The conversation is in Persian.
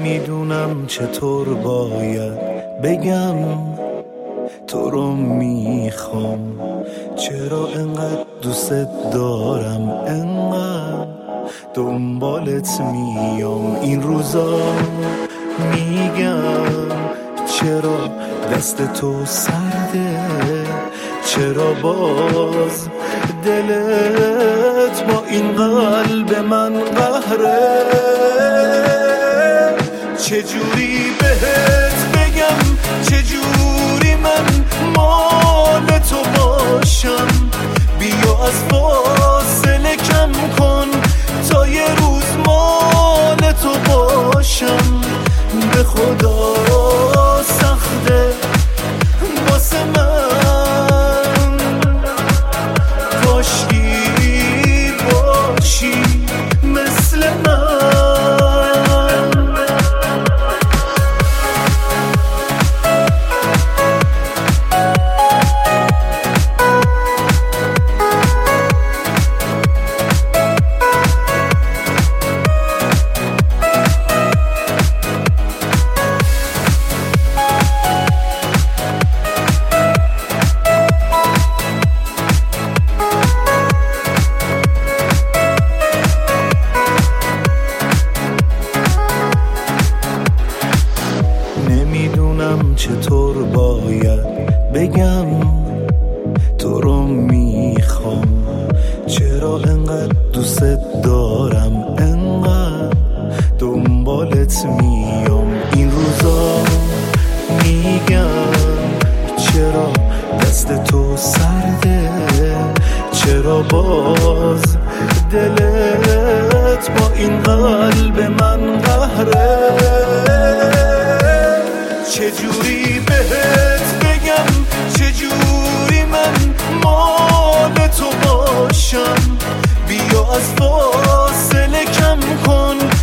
نمیدونم چطور باید بگم تو رو میخوام، چرا انقدر دوست دارم، انقدر دنبالت میام این روزا. میگم چرا دست تو سرده، چرا باز دلت با این قلب من قهره. چجوری بهت بگم، چجوری من مال تو باشم، بیا از فاصله کم کن تا یه روز مال تو باشم. به خدا سخته واسه من، کاشکی باشی مثل من. نمیدونم چطور باید بگم تو رو میخوام، چرا انقدر دوست دارم، انقدر دنبالت میام این روزا. میگم چرا دست تو سرده، چرا باز دلت با این قلب من قهره. چجوری بهت بگم، چجوری من مال تو باشم، بیا از فاصله کم کن